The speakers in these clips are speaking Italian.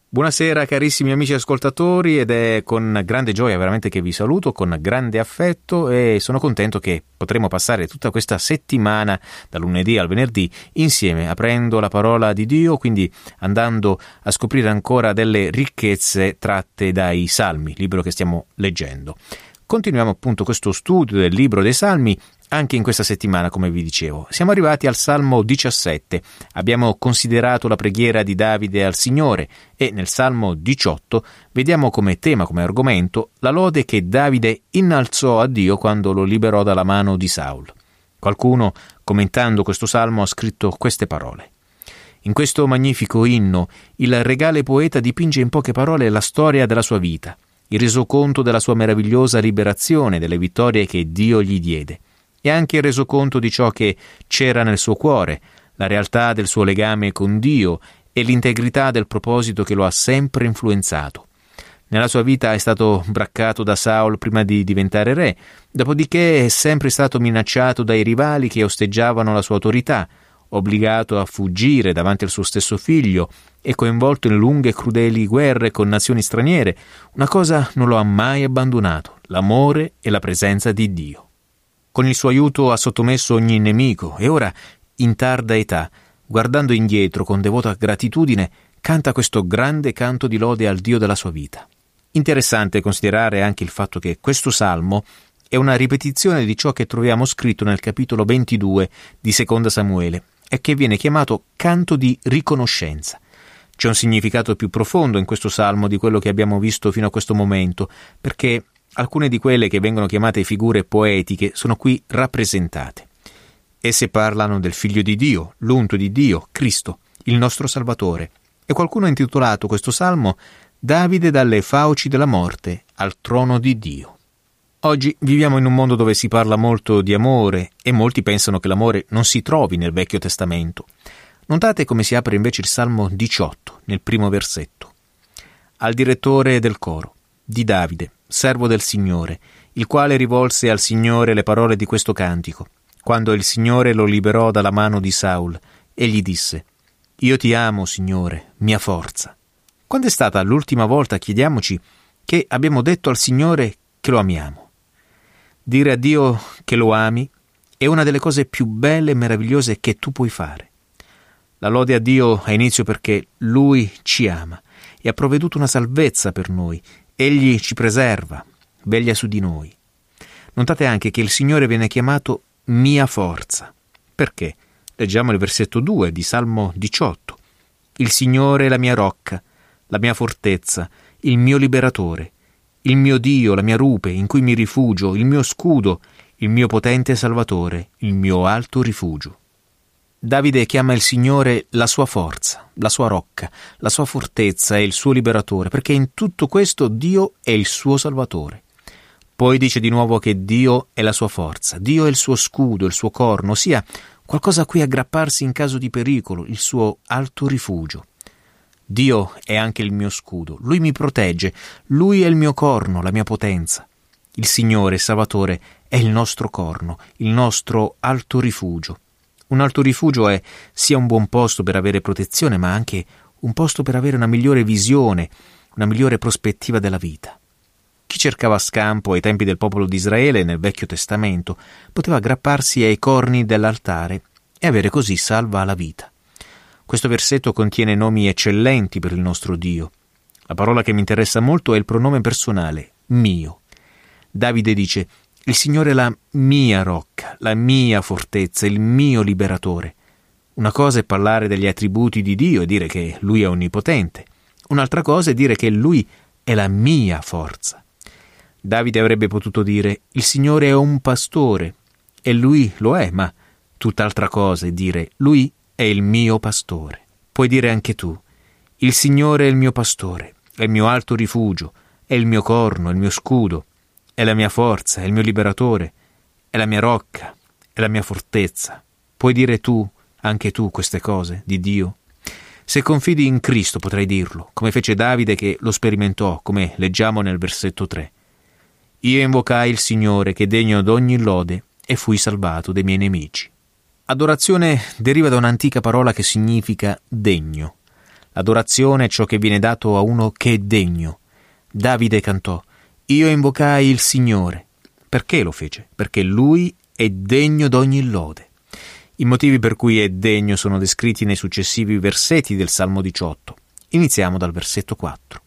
Buonasera carissimi amici ascoltatori, ed è con grande gioia veramente che vi saluto, con grande affetto, e sono contento che potremo passare tutta questa settimana dal lunedì al venerdì insieme, aprendo la parola di Dio, quindi andando a scoprire ancora delle ricchezze tratte dai Salmi, libro che stiamo leggendo. Continuiamo appunto questo studio del libro dei Salmi anche in questa settimana, come vi dicevo. Siamo arrivati al Salmo 17, abbiamo considerato la preghiera di Davide al Signore e nel Salmo 18 vediamo come tema, come argomento, la lode che Davide innalzò a Dio quando lo liberò dalla mano di Saul. Qualcuno, commentando questo Salmo, ha scritto queste parole. In questo magnifico inno, il regale poeta dipinge in poche parole la storia della sua vita, il resoconto della sua meravigliosa liberazione, delle vittorie che Dio gli diede, e anche il resoconto di ciò che c'era nel suo cuore, la realtà del suo legame con Dio e l'integrità del proposito che lo ha sempre influenzato. Nella sua vita è stato braccato da Saul prima di diventare re, dopodiché è sempre stato minacciato dai rivali che osteggiavano la sua autorità, obbligato a fuggire davanti al suo stesso figlio e coinvolto in lunghe e crudeli guerre con nazioni straniere. Una cosa non lo ha mai abbandonato: l'amore e la presenza di Dio. Con il suo aiuto ha sottomesso ogni nemico e ora, in tarda età, guardando indietro con devota gratitudine, canta questo grande canto di lode al Dio della sua vita. Interessante considerare anche il fatto che questo salmo è una ripetizione di ciò che troviamo scritto nel capitolo 22 di Seconda Samuele e che viene chiamato canto di riconoscenza. C'è un significato più profondo in questo salmo di quello che abbiamo visto fino a questo momento, perché alcune di quelle che vengono chiamate figure poetiche sono qui rappresentate. Esse parlano del Figlio di Dio, l'unto di Dio, Cristo, il nostro Salvatore, e qualcuno ha intitolato questo salmo Davide dalle fauci della morte al trono di Dio. Oggi viviamo in un mondo dove si parla molto di amore e molti pensano che l'amore non si trovi nel Vecchio Testamento. Notate come si apre invece il Salmo 18, nel primo versetto. Al direttore del coro, di Davide, servo del Signore, il quale rivolse al Signore le parole di questo cantico, quando il Signore lo liberò dalla mano di Saul, e gli disse: «Io ti amo, Signore, mia forza». Quando è stata l'ultima volta, chiediamoci, che abbiamo detto al Signore che lo amiamo? Dire a Dio che lo ami è una delle cose più belle e meravigliose che tu puoi fare. La lode a Dio ha inizio perché Lui ci ama e ha provveduto una salvezza per noi. Egli ci preserva, veglia su di noi. Notate anche che il Signore viene chiamato mia forza. Perché? Leggiamo il versetto 2 di Salmo 18. Il Signore è la mia rocca, la mia fortezza, il mio liberatore, il mio Dio, la mia rupe, in cui mi rifugio, il mio scudo, il mio potente Salvatore, il mio alto rifugio. Davide chiama il Signore la sua forza, la sua rocca, la sua fortezza e il suo liberatore, perché in tutto questo Dio è il suo Salvatore. Poi dice di nuovo che Dio è la sua forza, Dio è il suo scudo, il suo corno, ossia qualcosa a cui aggrapparsi in caso di pericolo, il suo alto rifugio. Dio è anche il mio scudo, Lui mi protegge, Lui è il mio corno, la mia potenza. Il Signore, il Salvatore, è il nostro corno, il nostro alto rifugio. Un alto rifugio è sia un buon posto per avere protezione, ma anche un posto per avere una migliore visione, una migliore prospettiva della vita. Chi cercava scampo ai tempi del popolo di Israele nel Vecchio Testamento poteva aggrapparsi ai corni dell'altare e avere così salva la vita. Questo versetto contiene nomi eccellenti per il nostro Dio. La parola che mi interessa molto è il pronome personale, mio. Davide dice: «Il Signore è la mia rocca, la mia fortezza, il mio liberatore». Una cosa è parlare degli attributi di Dio e dire che Lui è onnipotente. Un'altra cosa è dire che Lui è la mia forza. Davide avrebbe potuto dire: «Il Signore è un pastore», e Lui lo è, ma tutt'altra cosa è dire: «Lui è il mio pastore». Puoi dire anche tu: «Il Signore è il mio pastore, è il mio alto rifugio, è il mio corno, è il mio scudo, è la mia forza, è il mio liberatore, è la mia rocca, è la mia fortezza». Puoi dire tu, anche tu, queste cose di Dio? Se confidi in Cristo potrai dirlo, come fece Davide che lo sperimentò, come leggiamo nel versetto 3. «Io invocai il Signore che è degno d'ogni lode e fui salvato dai miei nemici». Adorazione deriva da un'antica parola che significa degno. L'adorazione è ciò che viene dato a uno che è degno. Davide cantò: «Io invocai il Signore». Perché lo fece? Perché Lui è degno d'ogni lode. I motivi per cui è degno sono descritti nei successivi versetti del Salmo 18. Iniziamo dal versetto 4.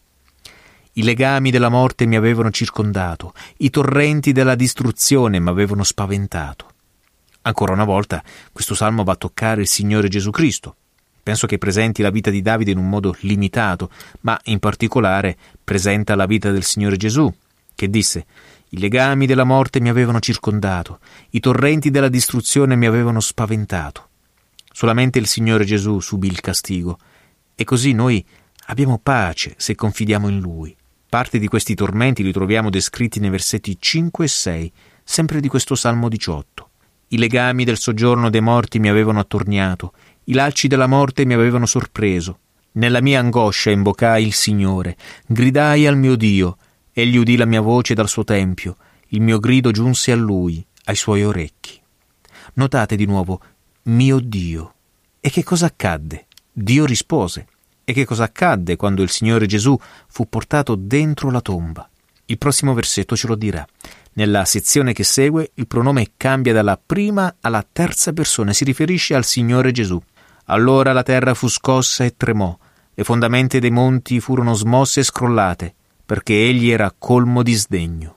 I legami della morte mi avevano circondato, i torrenti della distruzione mi avevano spaventato. Ancora una volta, questo salmo va a toccare il Signore Gesù Cristo. Penso che presenti la vita di Davide in un modo limitato, ma in particolare presenta la vita del Signore Gesù, che disse: «I legami della morte mi avevano circondato, i torrenti della distruzione mi avevano spaventato». Solamente il Signore Gesù subì il castigo, e così noi abbiamo pace se confidiamo in Lui. Parte di questi tormenti li troviamo descritti nei versetti 5 e 6, sempre di questo Salmo 18. I legami del soggiorno dei morti mi avevano attorniato, i lacci della morte mi avevano sorpreso. Nella mia angoscia invocai il Signore, gridai al mio Dio, egli udì la mia voce dal suo tempio, il mio grido giunse a Lui, ai suoi orecchi. Notate di nuovo, mio Dio. E che cosa accadde? Dio rispose. E che cosa accadde quando il Signore Gesù fu portato dentro la tomba? Il prossimo versetto ce lo dirà. Nella sezione che segue il pronome cambia dalla prima alla terza persona e si riferisce al Signore Gesù. Allora la terra fu scossa e tremò, le fondamenta dei monti furono smosse e scrollate, perché egli era colmo di sdegno.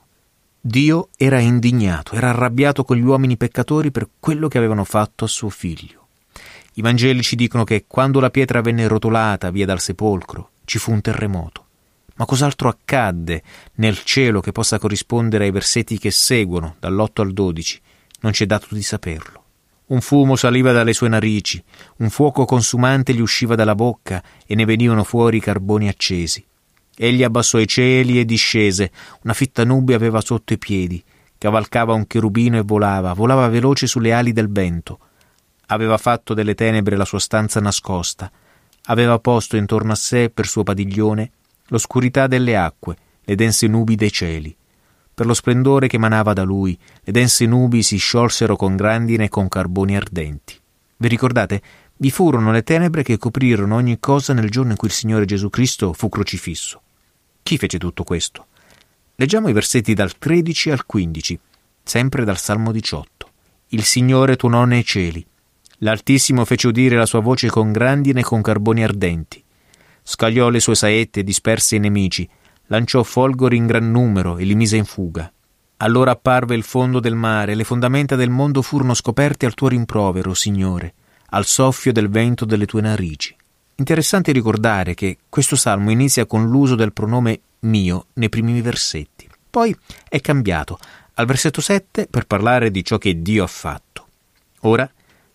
Dio era indignato, era arrabbiato con gli uomini peccatori per quello che avevano fatto a suo figlio. I Vangeli ci dicono che quando la pietra venne rotolata via dal sepolcro ci fu un terremoto. Ma cos'altro accadde nel cielo che possa corrispondere ai versetti che seguono, dall'8 al 12? Non ci è dato di saperlo. Un fumo saliva dalle sue narici, un fuoco consumante gli usciva dalla bocca e ne venivano fuori carboni accesi. Egli abbassò i cieli e discese, una fitta nube aveva sotto i piedi, cavalcava un cherubino e volava veloce sulle ali del vento. Aveva fatto delle tenebre la sua stanza nascosta, aveva posto intorno a sé per suo padiglione l'oscurità delle acque, le dense nubi dei cieli. Per lo splendore che emanava da lui, le dense nubi si sciolsero con grandine e con carboni ardenti. Vi ricordate? Vi furono le tenebre che coprirono ogni cosa nel giorno in cui il Signore Gesù Cristo fu crocifisso. Chi fece tutto questo? Leggiamo i versetti dal 13 al 15, sempre dal Salmo 18. Il Signore tuonò nei cieli. L'Altissimo fece udire la sua voce con grandine e con carboni ardenti. Scagliò le sue saette e disperse i nemici, lanciò folgori in gran numero e li mise in fuga. Allora apparve il fondo del mare, le fondamenta del mondo furono scoperte al tuo rimprovero, Signore, al soffio del vento delle tue narici. Interessante ricordare che questo salmo inizia con l'uso del pronome mio nei primi versetti. Poi è cambiato al versetto 7 per parlare di ciò che Dio ha fatto. Ora,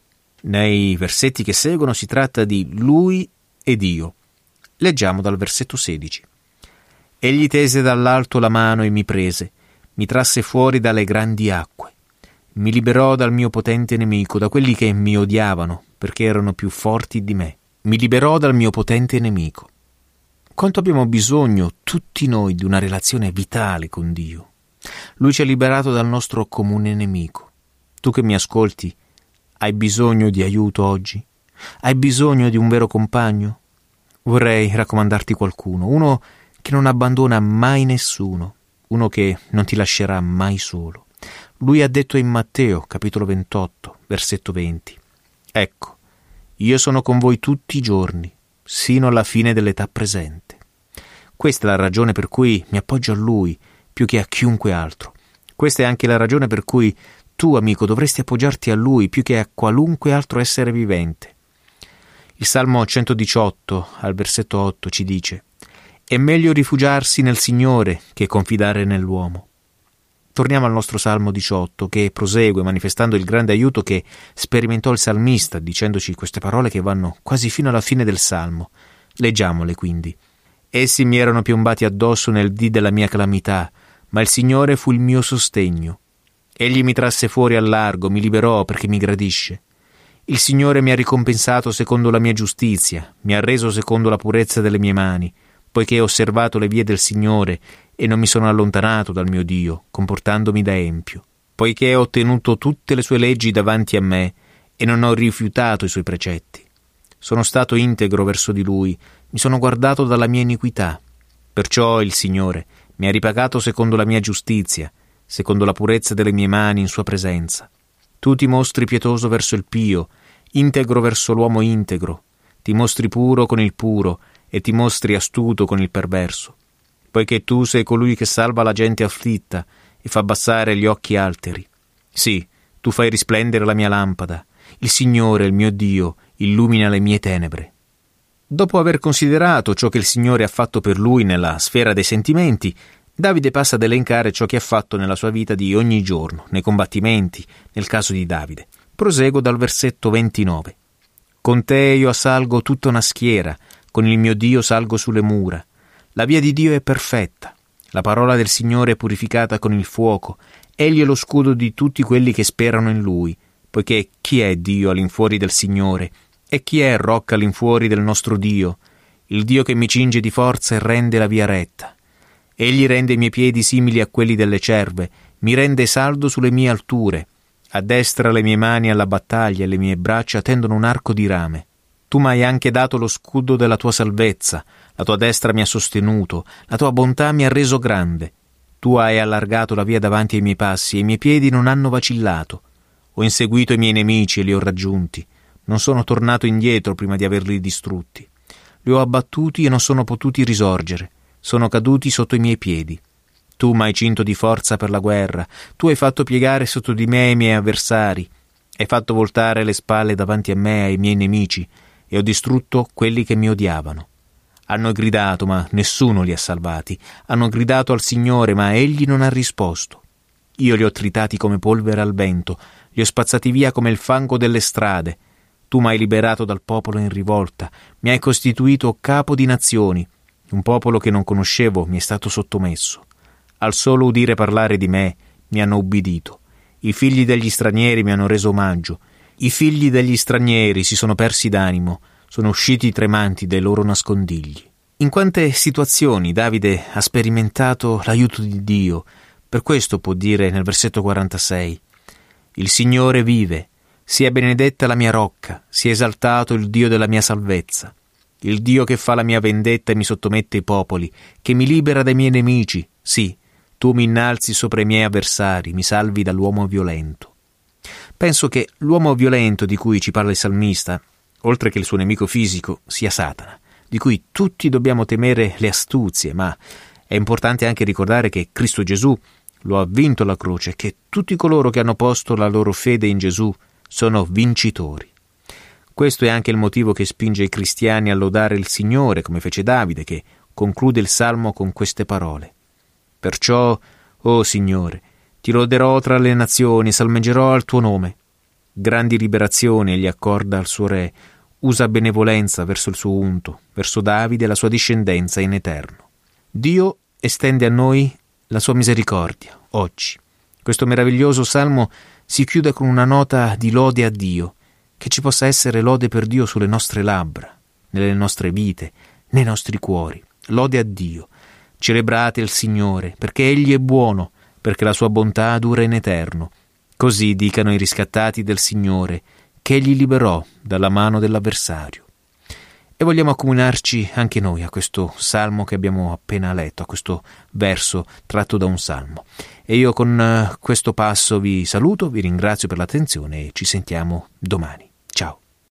nei versetti che seguono si tratta di Lui e Dio. Leggiamo dal versetto 16. Egli tese dall'alto la mano e mi prese, mi trasse fuori dalle grandi acque. Mi liberò dal mio potente nemico, da quelli che mi odiavano, perché erano più forti di me. Mi liberò dal mio potente nemico. Quanto abbiamo bisogno, tutti noi, di una relazione vitale con Dio. Lui ci ha liberato dal nostro comune nemico. Tu che mi ascolti, hai bisogno di aiuto oggi? Hai bisogno di un vero compagno? Vorrei raccomandarti qualcuno, uno che non abbandona mai nessuno, uno che non ti lascerà mai solo. Lui ha detto in Matteo, capitolo 28, versetto 20: «Ecco, io sono con voi tutti i giorni, sino alla fine dell'età presente». Questa è la ragione per cui mi appoggio a Lui più che a chiunque altro. Questa è anche la ragione per cui tu, amico, dovresti appoggiarti a Lui più che a qualunque altro essere vivente. Il Salmo 118, al versetto 8, ci dice: «È meglio rifugiarsi nel Signore che confidare nell'uomo». Torniamo al nostro Salmo 18, che prosegue manifestando il grande aiuto che sperimentò il salmista, dicendoci queste parole che vanno quasi fino alla fine del Salmo. Leggiamole quindi. «Essi mi erano piombati addosso nel dì della mia calamità, ma il Signore fu il mio sostegno. Egli mi trasse fuori al largo, mi liberò perché mi gradisce. Il Signore mi ha ricompensato secondo la mia giustizia, mi ha reso secondo la purezza delle mie mani, poiché ho osservato le vie del Signore e non mi sono allontanato dal mio Dio, comportandomi da empio. Poiché ho tenuto tutte le sue leggi davanti a me e non ho rifiutato i suoi precetti. Sono stato integro verso di Lui, mi sono guardato dalla mia iniquità. Perciò il Signore mi ha ripagato secondo la mia giustizia, secondo la purezza delle mie mani in sua presenza. Tu ti mostri pietoso verso il pio, integro verso l'uomo integro, ti mostri puro con il puro e ti mostri astuto con il perverso. Poiché tu sei colui che salva la gente afflitta e fa abbassare gli occhi alteri. Sì, tu fai risplendere la mia lampada. Il Signore, il mio Dio, illumina le mie tenebre. Dopo aver considerato ciò che il Signore ha fatto per lui nella sfera dei sentimenti, Davide passa ad elencare ciò che ha fatto nella sua vita di ogni giorno, nei combattimenti, nel caso di Davide. Proseguo dal versetto 29. Con te io assalgo tutta una schiera, con il mio Dio salgo sulle mura. La via di Dio è perfetta, la parola del Signore è purificata con il fuoco, egli è lo scudo di tutti quelli che sperano in Lui, poiché chi è Dio all'infuori del Signore? E chi è rocca all'infuori del nostro Dio? Il Dio che mi cinge di forza e rende la via retta. Egli rende i miei piedi simili a quelli delle cerve, mi rende saldo sulle mie alture, addestra le mie mani alla battaglia e le mie braccia tendono un arco di rame. Tu mi hai anche dato lo scudo della tua salvezza, la tua destra mi ha sostenuto, la tua bontà mi ha reso grande. Tu hai allargato la via davanti ai miei passi e i miei piedi non hanno vacillato. Ho inseguito i miei nemici e li ho raggiunti. Non sono tornato indietro prima di averli distrutti. Li ho abbattuti e non sono potuti risorgere. Sono caduti sotto i miei piedi. Tu mi hai cinto di forza per la guerra. Tu hai fatto piegare sotto di me i miei avversari. Hai fatto voltare le spalle davanti a me ai miei nemici e ho distrutto quelli che mi odiavano. Hanno gridato, ma nessuno li ha salvati. Hanno gridato al Signore, ma Egli non ha risposto. Io li ho tritati come polvere al vento, li ho spazzati via come il fango delle strade. Tu mi hai liberato dal popolo in rivolta, mi hai costituito capo di nazioni. Un popolo che non conoscevo mi è stato sottomesso. Al solo udire parlare di me, mi hanno ubbidito. I figli degli stranieri mi hanno reso omaggio. I figli degli stranieri si sono persi d'animo, sono usciti tremanti dai loro nascondigli. In quante situazioni Davide ha sperimentato l'aiuto di Dio. Per questo può dire nel versetto 46: Il Signore vive, sia benedetta la mia rocca, sia esaltato il Dio della mia salvezza. Il Dio che fa la mia vendetta e mi sottomette i popoli, che mi libera dai miei nemici. Sì, tu mi innalzi sopra i miei avversari, mi salvi dall'uomo violento. Penso che l'uomo violento di cui ci parla il salmista, oltre che il suo nemico fisico, sia Satana, di cui tutti dobbiamo temere le astuzie, ma è importante anche ricordare che Cristo Gesù lo ha vinto alla croce e che tutti coloro che hanno posto la loro fede in Gesù sono vincitori. Questo è anche il motivo che spinge i cristiani a lodare il Signore, come fece Davide, che conclude il Salmo con queste parole. Perciò, o Signore, ti loderò tra le nazioni, salmeggerò al tuo nome. Grandi liberazioni egli accorda al suo re, usa benevolenza verso il suo unto, verso Davide e la sua discendenza in eterno. Dio estende a noi la sua misericordia, oggi. Questo meraviglioso salmo si chiude con una nota di lode a Dio, che ci possa essere lode per Dio sulle nostre labbra, nelle nostre vite, nei nostri cuori. Lode a Dio. Celebrate il Signore, perché Egli è buono, perché la sua bontà dura in eterno. Così dicano i riscattati del Signore, che Egli liberò dalla mano dell'avversario. E vogliamo accomunarci anche noi a questo salmo che abbiamo appena letto, a questo verso tratto da un salmo. E io con questo passo vi saluto, vi ringrazio per l'attenzione e ci sentiamo domani.